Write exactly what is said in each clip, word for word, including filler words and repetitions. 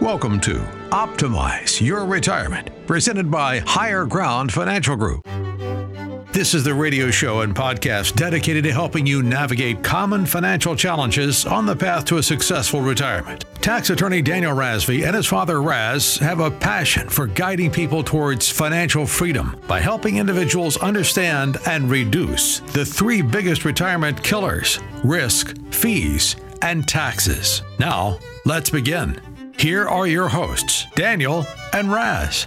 Welcome to Optimize Your Retirement, presented by Higher Ground Financial Group. This is the radio show and podcast dedicated to helping you navigate common financial challenges on the path to a successful retirement. Tax attorney Daniel Razvi and his father Raz have a passion for guiding people towards financial freedom by helping individuals understand and reduce the three biggest retirement killers: risk, fees, and taxes. Now, let's begin. Here are your hosts, Daniel and Raz.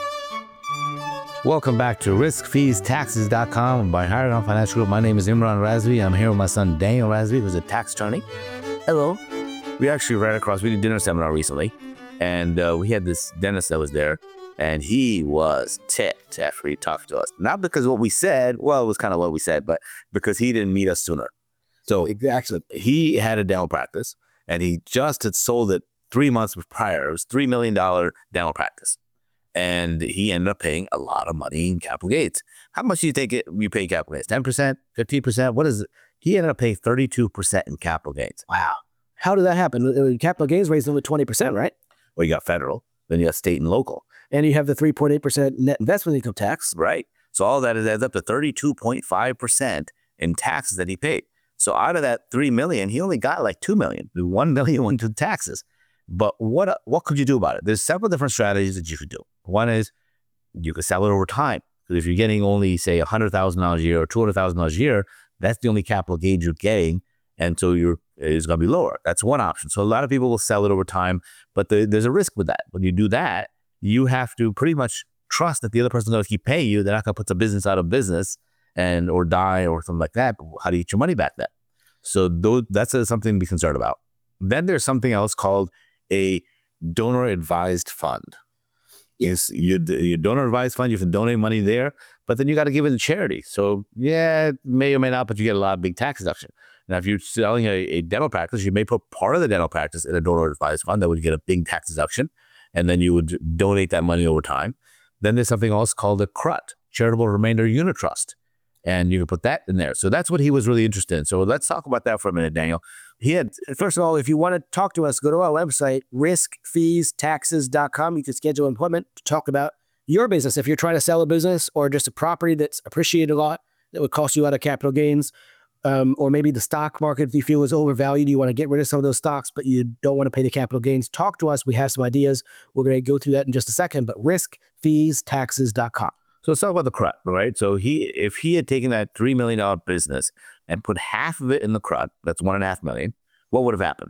Welcome back to risk fees taxes dot com by Higher Ground Financial Group. My name is Imran Razvi. I'm here with my son, Daniel Razvi, who's a tax attorney. Hello. We actually ran across, we did a dinner seminar recently, and uh, we had this dentist that was there, and he was ticked after he talked to us. Not because of what we said, well, it was kind of what we said, but because he didn't meet us sooner. So actually, he had a dental practice, and he just had sold it three months prior. It was three million dollars dental practice. And he ended up paying a lot of money in capital gains. How much do you think it, you pay capital gains? ten percent? fifteen percent? What is it? He ended up paying thirty-two percent in capital gains. Wow. How did that happen? Capital gains raised only twenty percent, right? Well, you got federal, then you got state and local. And you have the three point eight percent net investment income tax. Right. So all that adds up to thirty-two point five percent in taxes that he paid. So out of that three million dollars, he only got like two million dollars. one million dollars went to taxes. But what what could you do about it? There's several different strategies that you could do. One is you could sell it over time. Because if you're getting only, say, one hundred thousand dollars a year or two hundred thousand dollars a year, that's the only capital gain you're getting. And so you're it's going to be lower. That's one option. So a lot of people will sell it over time, but the, there's a risk with that. When you do that, you have to pretty much trust that the other person is going to keep paying you. They're not going to put the business out of business and or die or something like that. But how do you get your money back then? So those, that's uh, something to be concerned about. Then there's something else called a donor advised fund. Yes, you your donor advised fund, you can donate money there, but then you got to give it to charity. So yeah, it may or may not, but you get a lot of big tax deduction. Now, if you're selling a, a dental practice, you may put part of the dental practice in a donor advised fund that would get a big tax deduction, and then you would donate that money over time. Then there's something else called a C R U T, Charitable Remainder Unit Trust, and you can put that in there. So that's what he was really interested in. So let's talk about that for a minute, Daniel. He had, first of all, if you want to talk to us, go to our website, risk fees taxes dot com. You can schedule an appointment to talk about your business. If you're trying to sell a business or just a property that's appreciated a lot, that would cost you a lot of capital gains, um, or maybe the stock market, if you feel is overvalued, you want to get rid of some of those stocks, but you don't want to pay the capital gains, talk to us. We have some ideas. We're going to go through that in just a second, but risk fees taxes dot com. So let's talk about the C R U T, right? So he, if he had taken that three million dollars business and put half of it in the C R U T, that's one and a half million, what would have happened?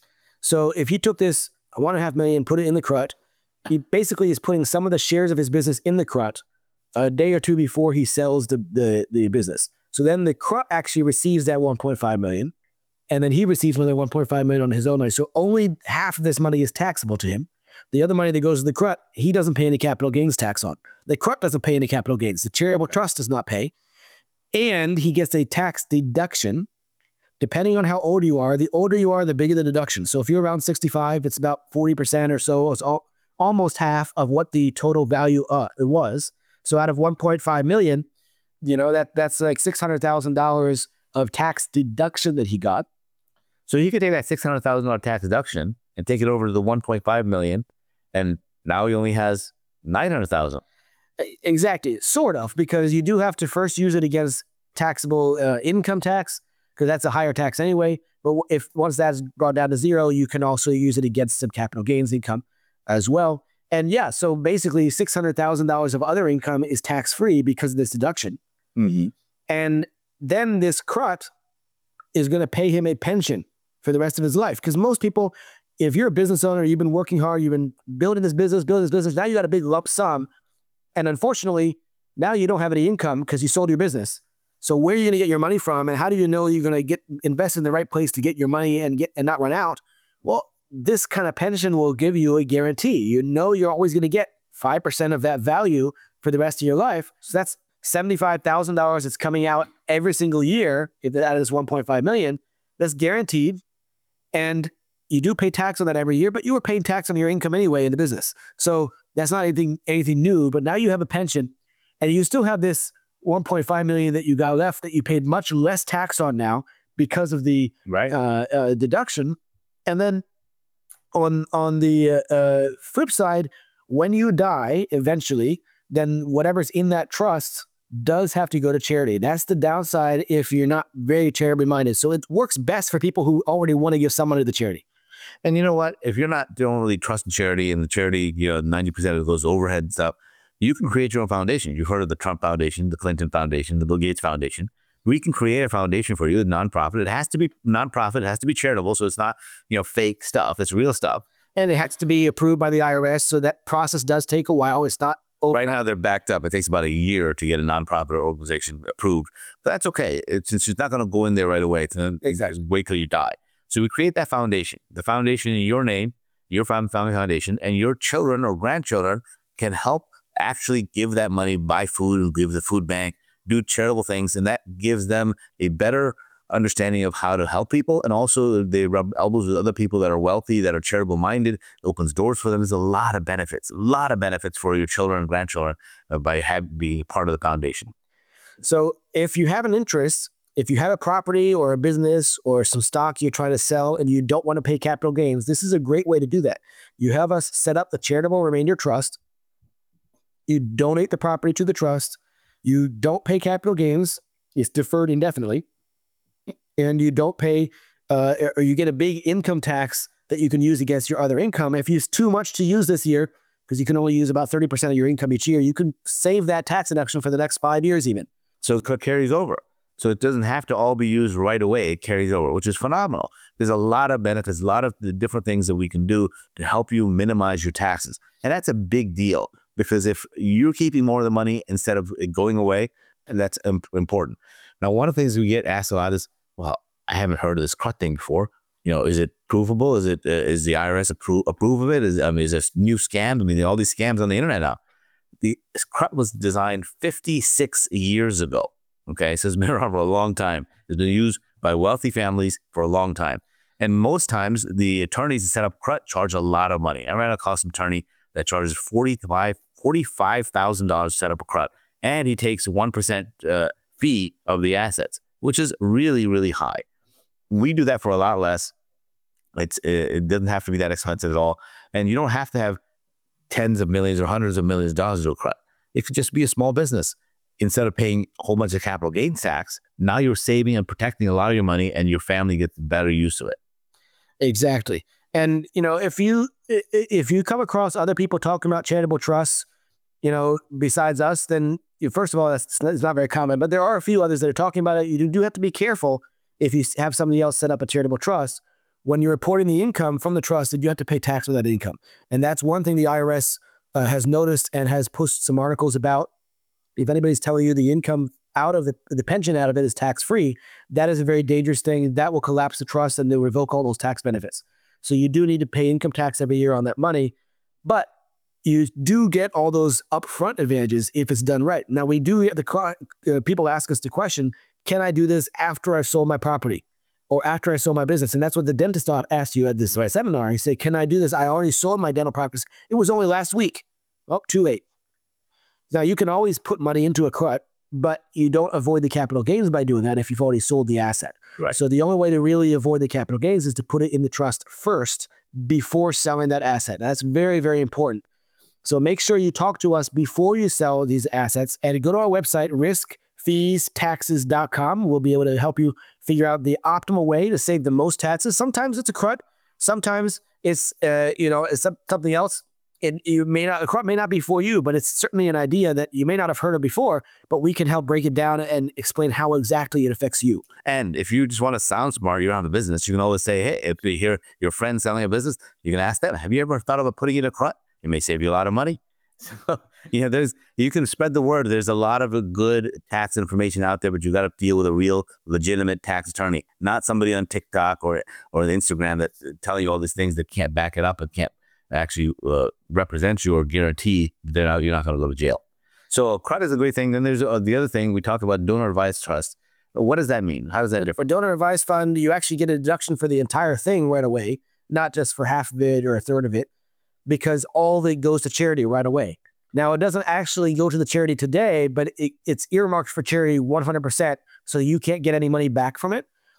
So if he took this one and a half million, put it in the C R U T, he basically is putting some of the shares of his business in the C R U T a day or two before he sells the, the, the business. So then the C R U T actually receives that one point five million, and then he receives another one point five million on his own money. So only half of this money is taxable to him. The other money that goes to the C R U T, he doesn't pay any capital gains tax on. The C R U T doesn't pay any capital gains. The charitable trust does not pay. And he gets a tax deduction. Depending on how old you are, the older you are, the bigger the deduction. So if you're around sixty-five, it's about forty percent or so. It's all, almost half of what the total value uh, it was. So out of one point five million, you know, that that's like six hundred thousand dollars of tax deduction that he got. So he could take that six hundred thousand dollars tax deduction and take it over to the one point five million, and now he only has nine hundred thousand. Exactly, sort of, because you do have to first use it against taxable uh, income tax, because that's a higher tax anyway. But if once that's brought down to zero, you can also use it against some capital gains income as well. And yeah, so basically six hundred thousand dollars of other income is tax-free because of this deduction. Mm-hmm. And then this C R U T is going to pay him a pension for the rest of his life. Because most people, if you're a business owner, you've been working hard, you've been building this business, building this business, now you got a big lump sum. And unfortunately, now you don't have any income because you sold your business. So where are you going to get your money from? And how do you know you're going to get invest in the right place to get your money and get and not run out? Well, this kind of pension will give you a guarantee. You know you're always going to get five percent of that value for the rest of your life. So that's seventy-five thousand dollars that's coming out every single year. If that is one point five million dollars, that's guaranteed. And you do pay tax on that every year, but you were paying tax on your income anyway in the business. So that's not anything anything new, but now you have a pension and you still have this one point five million dollars that you got left that you paid much less tax on now because of the right. uh, uh, deduction. And then on on the uh, uh, flip side, when you die eventually, then whatever's in that trust does have to go to charity. That's the downside if you're not very charitably minded. So it works best for people who already want to give some money to the charity. And you know what? If you're not don't really trusting charity, and the charity, you know, ninety percent of those overhead stuff, you can create your own foundation. You've heard of the Trump Foundation, the Clinton Foundation, the Bill Gates Foundation. We can create a foundation for you, a nonprofit. It has to be nonprofit. It has to be charitable. So it's not, you know, fake stuff. It's real stuff. And it has to be approved by the I R S. So that process does take a while. It's not over. Right now they're backed up. It takes about a year to get a nonprofit organization approved. But that's okay. It's, it's just not going to go in there right away. It's gonna, exactly. Wait till you die. So we create that foundation. The foundation in your name, your family foundation, and your children or grandchildren can help actually give that money, buy food, give the food bank, do charitable things, and that gives them a better understanding of how to help people. And also they rub elbows with other people that are wealthy, that are charitable minded. It opens doors for them. There's a lot of benefits, a lot of benefits for your children and grandchildren uh, by have, being part of the foundation. So if you have an interest, if you have a property or a business or some stock you're trying to sell and you don't want to pay capital gains, this is a great way to do that. You have us set up the charitable remainder trust. You donate the property to the trust. You don't pay capital gains. It's deferred indefinitely. And you don't pay, uh, or you get a big income tax that you can use against your other income. If you use too much to use this year, because you can only use about thirty percent of your income each year, you can save that tax deduction for the next five years even. So it carries over. So it doesn't have to all be used right away. It carries over, which is phenomenal. There's a lot of benefits, a lot of the different things that we can do to help you minimize your taxes. And that's a big deal. Because if you're keeping more of the money instead of it going away, and that's imp- important. Now, one of the things we get asked a lot is, well, I haven't heard of this C R U T thing before. You know, is it provable? Is it uh, is the I R S appro- approve of it? Is I mean, is this new scam? I mean, all these scams on the internet now. The C R U T was designed fifty-six years ago. Okay, so it's been around for a long time. It's been used by wealthy families for a long time, and most times the attorneys that set up C R U T charge a lot of money. I ran across an attorney that charges forty-five thousand dollars to set up a C R U T, and he takes one percent uh, fee of the assets, which is really, really high. We do that for a lot less. It's It doesn't have to be that expensive at all. And you don't have to have tens of millions or hundreds of millions of dollars to do a C R U T. It could just be a small business. Instead of paying a whole bunch of capital gains tax, now you're saving and protecting a lot of your money, and your family gets better use of it. Exactly. And, you know, if you if you come across other people talking about charitable trusts, you know, besides us, then you, first of all, that's, that's not very common. But there are a few others that are talking about it. You do have to be careful if you have somebody else set up a charitable trust. When you're reporting the income from the trust, that you have to pay tax on that income. And that's one thing the I R S uh, has noticed and has posted some articles about. If anybody's telling you the income out of the, the pension out of it is tax-free, that is a very dangerous thing. That will collapse the trust and they'll revoke all those tax benefits. So you do need to pay income tax every year on that money, but you do get all those upfront advantages if it's done right. Now, we do, the uh, people ask us the question, can I do this after I've sold my property or after I sold my business? And that's what the dentist asked you at this right. seminar. He said, can I do this? I already sold my dental practice. It was only last week. Oh, too late. Now, you can always put money into a C R U T, but you don't avoid the capital gains by doing that if you've already sold the asset. Right. So the only way to really avoid the capital gains is to put it in the trust first before selling that asset. That's very, very important. So make sure you talk to us before you sell these assets and go to our website, risk fees taxes dot com. We'll be able to help you figure out the optimal way to save the most taxes. Sometimes it's a C R U T. Sometimes it's, uh, you know, it's something else. And you may not, a C R U T may not be for you, but it's certainly an idea that you may not have heard of before, but we can help break it down and explain how exactly it affects you. And if you just want to sound smart, you don't have a business, you can always say, hey, if you hear your friend selling a business, you can ask them, have you ever thought about putting it in a C R U T? It may save you a lot of money. So, you know, there's, you can spread the word. There's a lot of good tax information out there, but you got to deal with a real legitimate tax attorney, not somebody on TikTok or, or Instagram that's telling you all these things that can't back it up and can't actually uh, represent you or guarantee that not, you're not going to go to jail. So C R U T is a great thing. Then there's uh, the other thing we talked about, donor advised trust. What does that mean? How does that differ? For donor advised fund, you actually get a deduction for the entire thing right away, not just for half of it or a third of it, because all of it goes to charity right away. Now, it doesn't actually go to the charity today, but it, it's earmarked for charity one hundred percent, so you can't get any money back from it.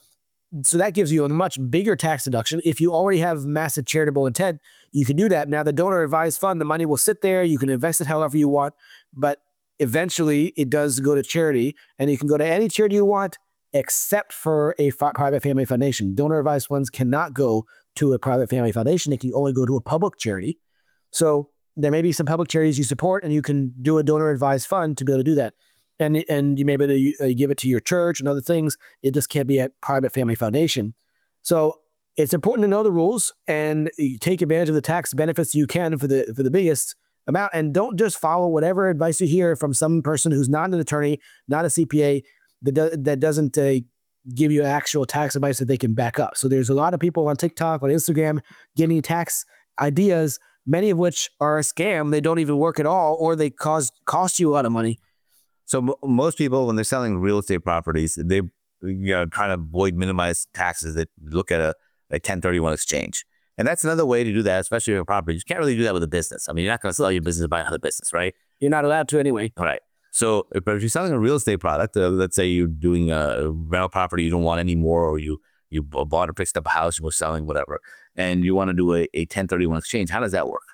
so that gives you a much bigger tax deduction. If you already have massive charitable intent, you can do that. Now, the donor advised fund, the money will sit there. You can invest it however you want, but eventually it does go to charity, and you can go to any charity you want except for a fi- private family foundation. Donor advised funds cannot go to a private family foundation. They can only go to a public charity. So there may be some public charities you support, and you can do a donor advised fund to be able to do that. And and you may be able to uh, give it to your church and other things. It just can't be a private family foundation. So it's important to know the rules, and you take advantage of the tax benefits you can for the for the biggest amount. And don't just follow whatever advice you hear from some person who's not an attorney, not a C P A, that do, that doesn't uh, give you actual tax advice that they can back up. So there's a lot of people on TikTok, on Instagram, giving tax ideas, many of which are a scam. They don't even work at all, or they cause cost you a lot of money. So m- most people, when they're selling real estate properties, they you know trying to avoid minimize taxes. They look at a, a ten thirty-one exchange, and that's another way to do that, especially with a property. You can't really do that with a business. I mean, you're not going to sell your business to buy another business, right? You're not allowed to anyway. All right. So, if, but if you're selling a real estate product, uh, let's say you're doing a rental property you don't want anymore, or you you bought or fixed up a house and we're selling whatever, and you want to do a, a ten thirty-one exchange, how does that work?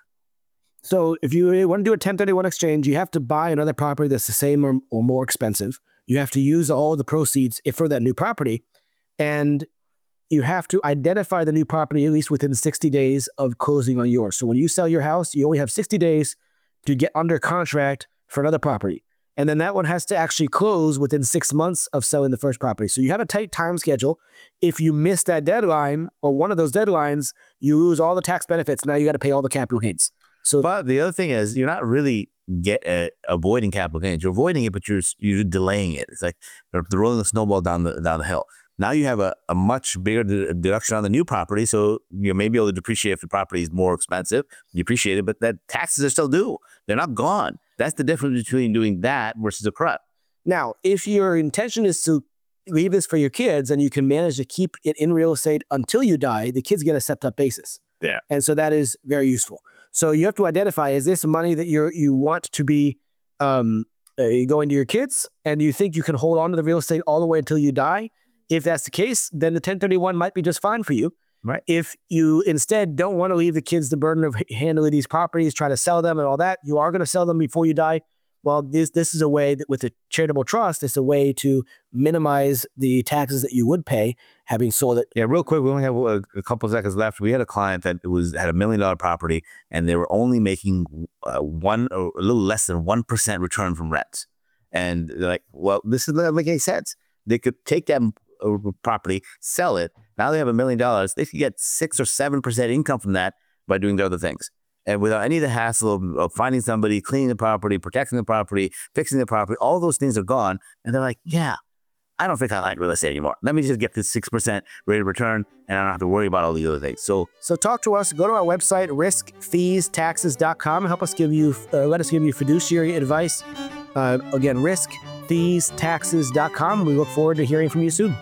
So if you want to do a ten thirty-one exchange, you have to buy another property that's the same or, or more expensive. You have to use all the proceeds for that new property, and you have to identify the new property at least within sixty days of closing on yours. So when you sell your house, you only have sixty days to get under contract for another property. And then that one has to actually close within six months of selling the first property. So you have a tight time schedule. If you miss that deadline or one of those deadlines, you lose all the tax benefits. Now you got to pay all the capital gains. So, but the other thing is, you're not really get uh, avoiding capital gains. You're avoiding it, but you're you're delaying it. It's like they're, they're rolling the snowball down the down the hill. Now you have a, a much bigger de- deduction on the new property, so you may be able to depreciate if the property is more expensive. You appreciate it, but that taxes are still due. They're not gone. That's the difference between doing that versus a C R U T. Now, if your intention is to leave this for your kids and you can manage to keep it in real estate until you die, the kids get a stepped-up basis. Yeah. And so that is very useful. So you have to identify, is this money that you you want to be um, uh, going to your kids, and you think you can hold on to the real estate all the way until you die? If that's the case, then the ten thirty-one might be just fine for you. Right. If you instead don't want to leave the kids the burden of handling these properties, try to sell them and all that, you are going to sell them before you die. Well, this this is a way that with a charitable trust, it's a way to minimize the taxes that you would pay having sold it. Yeah, real quick, we only have a, a couple of seconds left. We had a client that was had a million dollar property, and they were only making uh, one or a little less than one percent return from rents. And they're like, well, this is not making any sense. They could take that uh, property, sell it. Now they have a million dollars. They could get six or seven percent income from that by doing the other things. And without any of the hassle of, of finding somebody, cleaning the property, protecting the property, fixing the property, all those things are gone. And they're like, yeah, I don't think I like real estate anymore. Let me just get this six percent rate of return, and I don't have to worry about all the other things. So so talk to us. Go to our website, risk fees taxes dot com. Help us give you, uh, let us give you fiduciary advice. Uh, again, risk fees taxes dot com. We look forward to hearing from you soon.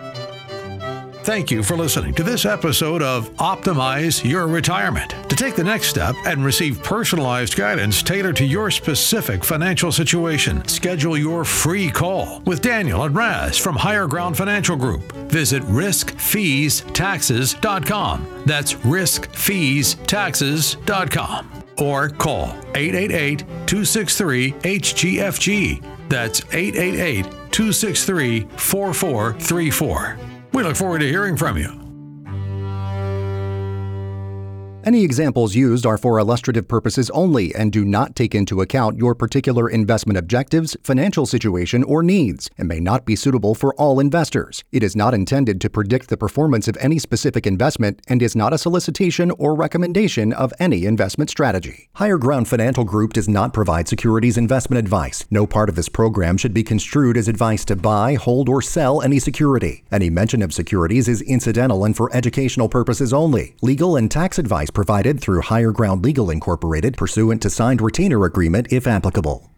Thank you for listening to this episode of Optimize Your Retirement. To take the next step and receive personalized guidance tailored to your specific financial situation, schedule your free call with Daniel and Raz from Higher Ground Financial Group. Visit risk fees taxes dot com. That's risk fees taxes dot com. Or call eight eight eight, two six three, H G F G. That's eight eight eight, two six three, four four three four. We look forward to hearing from you. Any examples used are for illustrative purposes only and do not take into account your particular investment objectives, financial situation, or needs, and may not be suitable for all investors. It is not intended to predict the performance of any specific investment and is not a solicitation or recommendation of any investment strategy. Higher Ground Financial Group does not provide securities investment advice. No part of this program should be construed as advice to buy, hold, or sell any security. Any mention of securities is incidental and for educational purposes only. Legal and tax advice provided through Higher Ground Legal Incorporated pursuant to signed retainer agreement if applicable.